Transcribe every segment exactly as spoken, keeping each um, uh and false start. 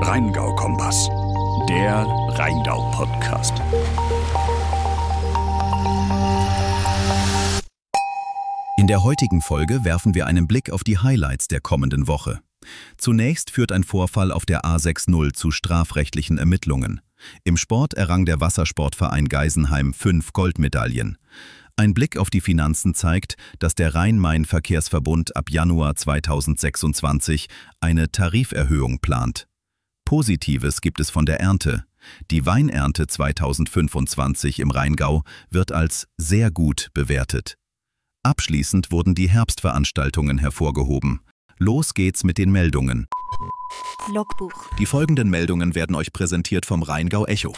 Rheingau-Kompass, der Rheingau-Podcast. In der heutigen Folge werfen wir einen Blick auf die Highlights der kommenden Woche. Zunächst führt ein Vorfall auf der A sechzig zu strafrechtlichen Ermittlungen. Im Sport errang der Wassersportverein Geisenheim fünf Goldmedaillen. Ein Blick auf die Finanzen zeigt, dass der Rhein-Main-Verkehrsverbund ab Januar zweitausendsechsundzwanzig eine Tariferhöhung plant. Positives gibt es von der Ernte. Die Weinernte zweitausendfünfundzwanzig im Rheingau wird als sehr gut bewertet. Abschließend wurden die Herbstveranstaltungen hervorgehoben. Los geht's mit den Meldungen. Logbuch. Die folgenden Meldungen werden euch präsentiert vom Rheingau Echo.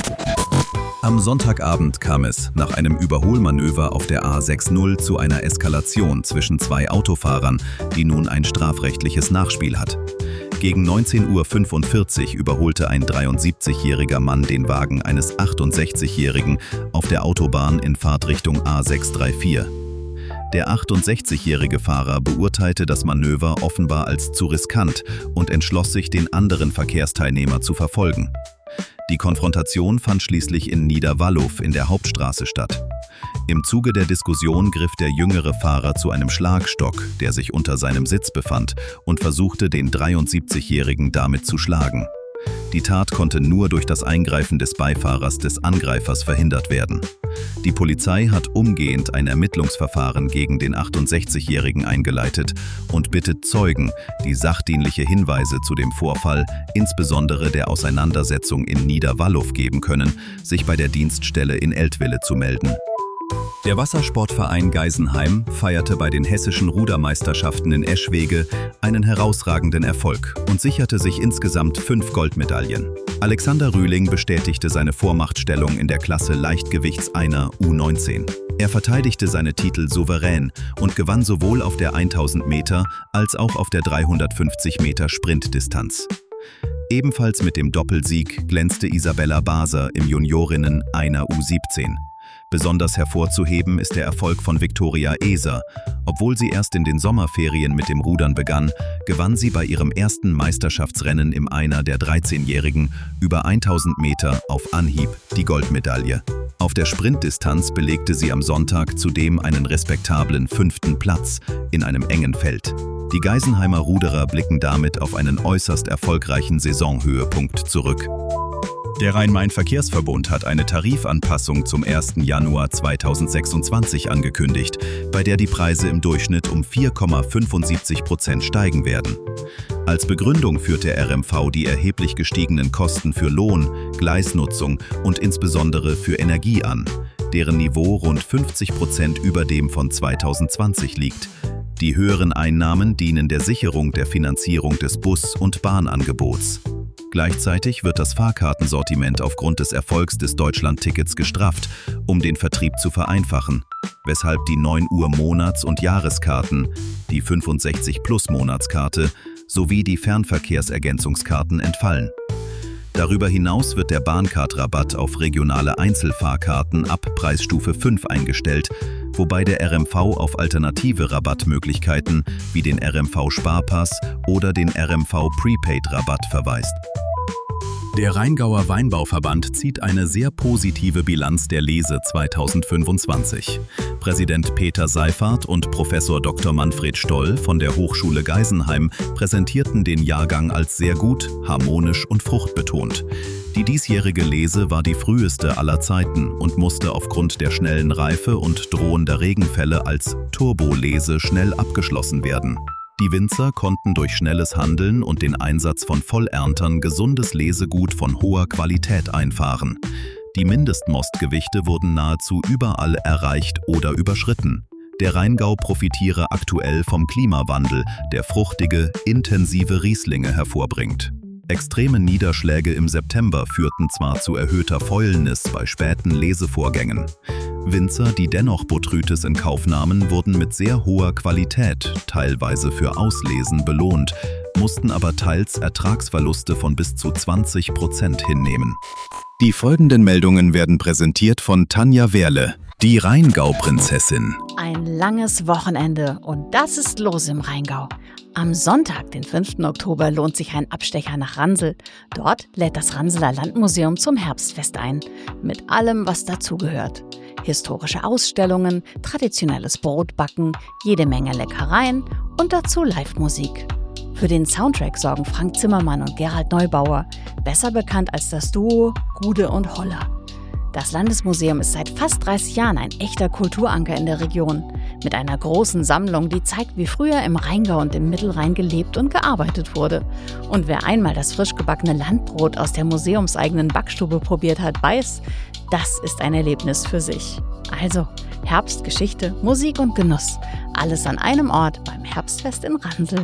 Am Sonntagabend kam es nach einem Überholmanöver auf der A sechzig zu einer Eskalation zwischen zwei Autofahrern, die nun ein strafrechtliches Nachspiel hat. Gegen neunzehn Uhr fünfundvierzig überholte ein dreiundsiebzigjähriger Mann den Wagen eines achtundsechzigjährigen auf der Autobahn in Fahrtrichtung A sechshundervierunddreißig. Der achtundsechzigjährige Fahrer beurteilte das Manöver offenbar als zu riskant und entschloss sich, den anderen Verkehrsteilnehmer zu verfolgen. Die Konfrontation fand schließlich in Niederwallow in der Hauptstraße statt. Im Zuge der Diskussion griff der jüngere Fahrer zu einem Schlagstock, der sich unter seinem Sitz befand, und versuchte, den dreiundsiebzigjährigen damit zu schlagen. Die Tat konnte nur durch das Eingreifen des Beifahrers des Angreifers verhindert werden. Die Polizei hat umgehend ein Ermittlungsverfahren gegen den achtundsechzigjährigen eingeleitet und bittet Zeugen, die sachdienliche Hinweise zu dem Vorfall, insbesondere der Auseinandersetzung in Niederwallow geben können, sich bei der Dienststelle in Eltville zu melden. Der Wassersportverein Geisenheim feierte bei den hessischen Rudermeisterschaften in Eschwege einen herausragenden Erfolg und sicherte sich insgesamt fünf Goldmedaillen. Alexander Rühling bestätigte seine Vormachtstellung in der Klasse Leichtgewichts-Einer U neunzehn. Er verteidigte seine Titel souverän und gewann sowohl auf der tausend Meter als auch auf der dreihundertfünfzig Meter Sprintdistanz. Ebenfalls mit dem Doppelsieg glänzte Isabella Baser im Juniorinnen-Einer U siebzehn. Besonders hervorzuheben ist der Erfolg von Viktoria Eser. Obwohl sie erst in den Sommerferien mit dem Rudern begann, gewann sie bei ihrem ersten Meisterschaftsrennen im Einer der dreizehnjährigen über tausend Meter auf Anhieb die Goldmedaille. Auf der Sprintdistanz belegte sie am Sonntag zudem einen respektablen fünften Platz in einem engen Feld. Die Geisenheimer Ruderer blicken damit auf einen äußerst erfolgreichen Saisonhöhepunkt zurück. Der Rhein-Main-Verkehrsverbund hat eine Tarifanpassung zum ersten Januar zweitausendsechsundzwanzig angekündigt, bei der die Preise im Durchschnitt um vier Komma fünfundsiebzig Prozent steigen werden. Als Begründung führt der R M V die erheblich gestiegenen Kosten für Lohn, Gleisnutzung und insbesondere für Energie an, deren Niveau rund fünfzig Prozent über dem von zweitausendzwanzig liegt. Die höheren Einnahmen dienen der Sicherung der Finanzierung des Bus- und Bahnangebots. Gleichzeitig wird das Fahrkartensortiment aufgrund des Erfolgs des Deutschland-Tickets gestrafft, um den Vertrieb zu vereinfachen, weshalb die neun Uhr Monats- und Jahreskarten, die fünfundsechzig Plus Monatskarte sowie die Fernverkehrsergänzungskarten entfallen. Darüber hinaus wird der Bahncard-Rabatt auf regionale Einzelfahrkarten ab Preisstufe fünf eingestellt, wobei der R M V auf alternative Rabattmöglichkeiten wie den R M V-Sparpass oder den R M V-Prepaid-Rabatt verweist. Der Rheingauer Weinbauverband zieht eine sehr positive Bilanz der Lese zweitausendfünfundzwanzig. Präsident Peter Seifert und Professor Doktor Manfred Stoll von der Hochschule Geisenheim präsentierten den Jahrgang als sehr gut, harmonisch und fruchtbetont. Die diesjährige Lese war die früheste aller Zeiten und musste aufgrund der schnellen Reife und drohender Regenfälle als Turbolese schnell abgeschlossen werden. Die Winzer konnten durch schnelles Handeln und den Einsatz von Vollerntern gesundes Lesegut von hoher Qualität einfahren. Die Mindestmostgewichte wurden nahezu überall erreicht oder überschritten. Der Rheingau profitiere aktuell vom Klimawandel, der fruchtige, intensive Rieslinge hervorbringt. Extreme Niederschläge im September führten zwar zu erhöhter Fäulnis bei späten Lesevorgängen. Winzer, die dennoch Botrytis in Kauf nahmen, wurden mit sehr hoher Qualität, teilweise für Auslesen, belohnt, mussten aber teils Ertragsverluste von bis zu zwanzig Prozent hinnehmen. Die folgenden Meldungen werden präsentiert von Tanja Werle, die Rheingau-Prinzessin. Ein langes Wochenende und das ist los im Rheingau. Am Sonntag, den fünften Oktober, lohnt sich ein Abstecher nach Ransel. Dort lädt das Ranseler Landmuseum zum Herbstfest ein, mit allem, was dazugehört. Historische Ausstellungen, traditionelles Brotbacken, jede Menge Leckereien und dazu Live-Musik. Für den Soundtrack sorgen Frank Zimmermann und Gerald Neubauer, besser bekannt als das Duo Gude und Holler. Das Landesmuseum ist seit fast dreißig Jahren ein echter Kulturanker in der Region. Mit einer großen Sammlung, die zeigt, wie früher im Rheingau und im Mittelrhein gelebt und gearbeitet wurde. Und wer einmal das frisch gebackene Landbrot aus der museumseigenen Backstube probiert hat, weiß, das ist ein Erlebnis für sich. Also Herbst, Geschichte, Musik und Genuss. Alles an einem Ort beim Herbstfest in Ransel.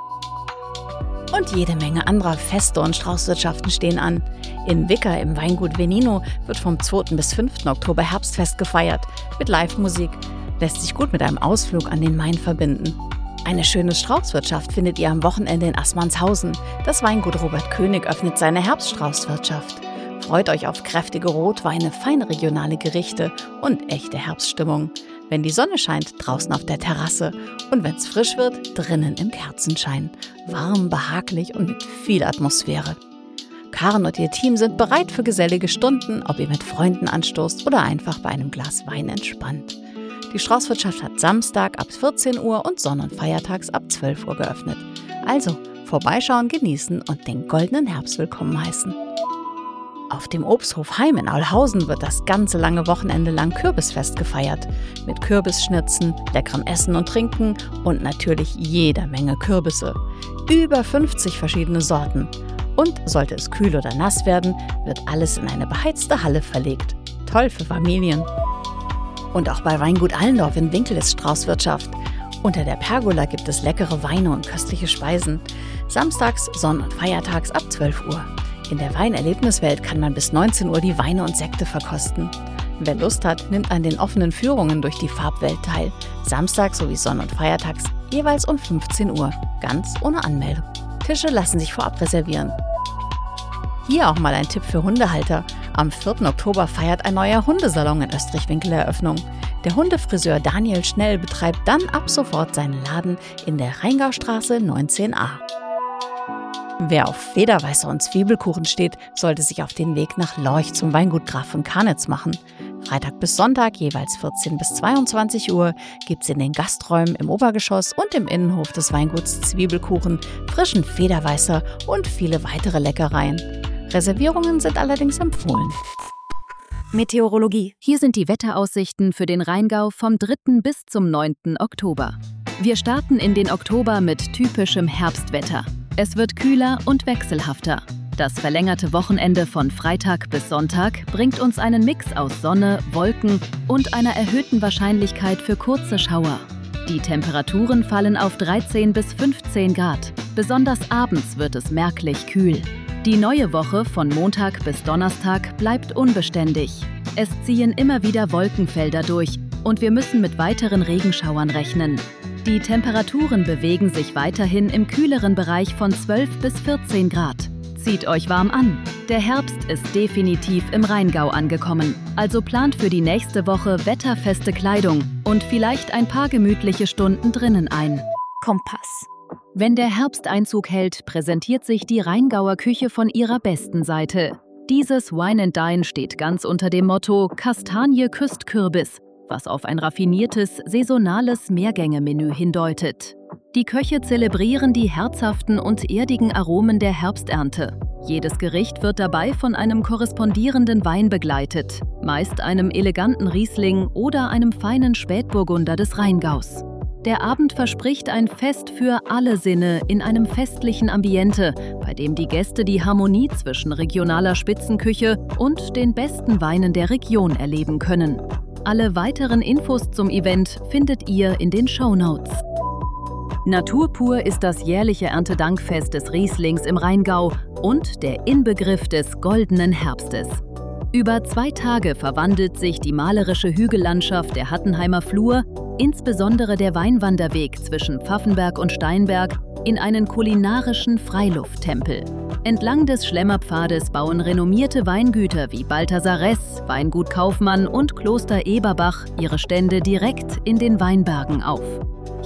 Und jede Menge anderer Feste und Straußwirtschaften stehen an. In Wicker im Weingut Venino wird vom zweiten bis fünften Oktober Herbstfest gefeiert. Mit Live-Musik. Lässt sich gut mit einem Ausflug an den Main verbinden. Eine schöne Straußwirtschaft findet ihr am Wochenende in Assmannshausen. Das Weingut Robert König öffnet seine Herbststraußwirtschaft. Freut euch auf kräftige Rotweine, feine regionale Gerichte und echte Herbststimmung. Wenn die Sonne scheint, draußen auf der Terrasse und wenn es frisch wird, drinnen im Kerzenschein. Warm, behaglich und mit viel Atmosphäre. Karen und ihr Team sind bereit für gesellige Stunden, ob ihr mit Freunden anstoßt oder einfach bei einem Glas Wein entspannt. Die Straußwirtschaft hat Samstag ab vierzehn Uhr und Sonn- und Feiertags ab zwölf Uhr geöffnet. Also vorbeischauen, genießen und den goldenen Herbst willkommen heißen. Auf dem Obsthof Heim in Aulhausen wird das ganze lange Wochenende lang Kürbisfest gefeiert. Mit Kürbisschnitzen, leckerem Essen und Trinken und natürlich jeder Menge Kürbisse. Über fünfzig verschiedene Sorten. Und sollte es kühl oder nass werden, wird alles in eine beheizte Halle verlegt. Toll für Familien. Und auch bei Weingut Allendorf in Winkel ist Straußwirtschaft. Unter der Pergola gibt es leckere Weine und köstliche Speisen. Samstags, Sonn- und Feiertags ab zwölf Uhr. In der Weinerlebniswelt kann man bis neunzehn Uhr die Weine und Sekte verkosten. Wer Lust hat, nimmt an den offenen Führungen durch die Farbwelt teil. Samstags sowie Sonn- und Feiertags jeweils um fünfzehn Uhr, ganz ohne Anmeldung. Tische lassen sich vorab reservieren. Hier auch mal ein Tipp für Hundehalter. Am vierten Oktober feiert ein neuer Hundesalon in Österreich-Winkel Eröffnung. Der Hundefriseur Daniel Schnell betreibt dann ab sofort seinen Laden in der Rheingaustraße neunzehn a. Wer auf Federweißer und Zwiebelkuchen steht, sollte sich auf den Weg nach Lorch zum Weingut Graf von Karnitz machen. Freitag bis Sonntag, jeweils vierzehn bis zweiundzwanzig Uhr, gibt's in den Gasträumen im Obergeschoss und im Innenhof des Weinguts Zwiebelkuchen, frischen Federweißer und viele weitere Leckereien. Reservierungen sind allerdings empfohlen. Meteorologie. Hier sind die Wetteraussichten für den Rheingau vom dritten bis zum neunten Oktober. Wir starten in den Oktober mit typischem Herbstwetter. Es wird kühler und wechselhafter. Das verlängerte Wochenende von Freitag bis Sonntag bringt uns einen Mix aus Sonne, Wolken und einer erhöhten Wahrscheinlichkeit für kurze Schauer. Die Temperaturen fallen auf dreizehn bis fünfzehn Grad. Besonders abends wird es merklich kühl. Die neue Woche von Montag bis Donnerstag bleibt unbeständig. Es ziehen immer wieder Wolkenfelder durch und wir müssen mit weiteren Regenschauern rechnen. Die Temperaturen bewegen sich weiterhin im kühleren Bereich von zwölf bis vierzehn Grad. Zieht euch warm an. Der Herbst ist definitiv im Rheingau angekommen. Also plant für die nächste Woche wetterfeste Kleidung und vielleicht ein paar gemütliche Stunden drinnen ein. Kompass. Wenn der Herbst Einzug hält, präsentiert sich die Rheingauer Küche von ihrer besten Seite. Dieses Wine and Dine steht ganz unter dem Motto Kastanie küsst Kürbis, was auf ein raffiniertes, saisonales Mehrgänge-Menü hindeutet. Die Köche zelebrieren die herzhaften und erdigen Aromen der Herbsternte. Jedes Gericht wird dabei von einem korrespondierenden Wein begleitet, meist einem eleganten Riesling oder einem feinen Spätburgunder des Rheingaus. Der Abend verspricht ein Fest für alle Sinne in einem festlichen Ambiente, bei dem die Gäste die Harmonie zwischen regionaler Spitzenküche und den besten Weinen der Region erleben können. Alle weiteren Infos zum Event findet ihr in den Shownotes. Naturpur ist das jährliche Erntedankfest des Rieslings im Rheingau und der Inbegriff des goldenen Herbstes. Über zwei Tage verwandelt sich die malerische Hügellandschaft der Hattenheimer Flur, insbesondere der Weinwanderweg zwischen Pfaffenberg und Steinberg, in einen kulinarischen Freilufttempel. Entlang des Schlemmerpfades bauen renommierte Weingüter wie Balthasar Ress, Weingut Kaufmann und Kloster Eberbach ihre Stände direkt in den Weinbergen auf.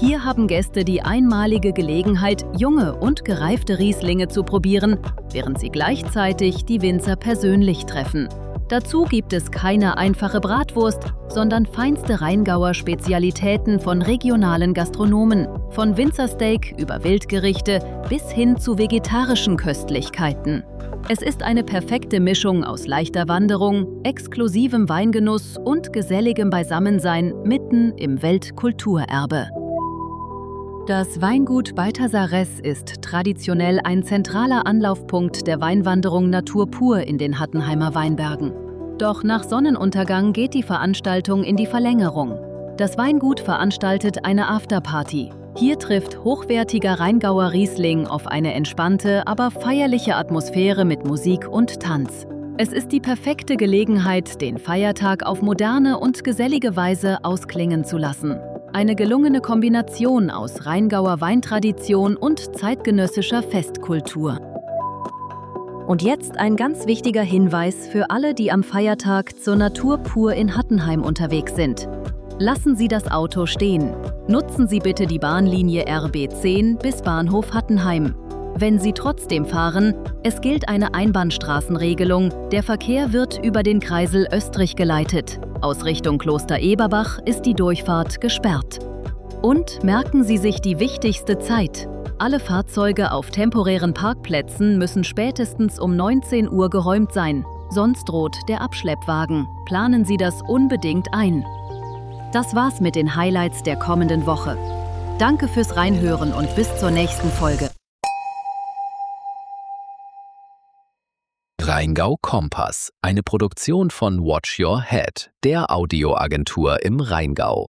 Hier haben Gäste die einmalige Gelegenheit, junge und gereifte Rieslinge zu probieren, während sie gleichzeitig die Winzer persönlich treffen. Dazu gibt es keine einfache Bratwurst, sondern feinste Rheingauer Spezialitäten von regionalen Gastronomen, von Winzersteak über Wildgerichte bis hin zu vegetarischen Köstlichkeiten. Es ist eine perfekte Mischung aus leichter Wanderung, exklusivem Weingenuss und geselligem Beisammensein mitten im Weltkulturerbe. Das Weingut Balthasares ist traditionell ein zentraler Anlaufpunkt der Weinwanderung Natur pur in den Hattenheimer Weinbergen. Doch nach Sonnenuntergang geht die Veranstaltung in die Verlängerung. Das Weingut veranstaltet eine Afterparty. Hier trifft hochwertiger Rheingauer Riesling auf eine entspannte, aber feierliche Atmosphäre mit Musik und Tanz. Es ist die perfekte Gelegenheit, den Feiertag auf moderne und gesellige Weise ausklingen zu lassen. Eine gelungene Kombination aus Rheingauer Weintradition und zeitgenössischer Festkultur. Und jetzt ein ganz wichtiger Hinweis für alle, die am Feiertag zur Natur pur in Hattenheim unterwegs sind. Lassen Sie das Auto stehen. Nutzen Sie bitte die Bahnlinie R B zehn bis Bahnhof Hattenheim. Wenn Sie trotzdem fahren, es gilt eine Einbahnstraßenregelung. Der Verkehr wird über den Kreisel Östrich geleitet. Aus Richtung Kloster Eberbach ist die Durchfahrt gesperrt. Und merken Sie sich die wichtigste Zeit. Alle Fahrzeuge auf temporären Parkplätzen müssen spätestens um neunzehn Uhr geräumt sein. Sonst droht der Abschleppwagen. Planen Sie das unbedingt ein. Das war's mit den Highlights der kommenden Woche. Danke fürs Reinhören und bis zur nächsten Folge. Rheingau Kompass, eine Produktion von Watch Your Head, der Audioagentur im Rheingau.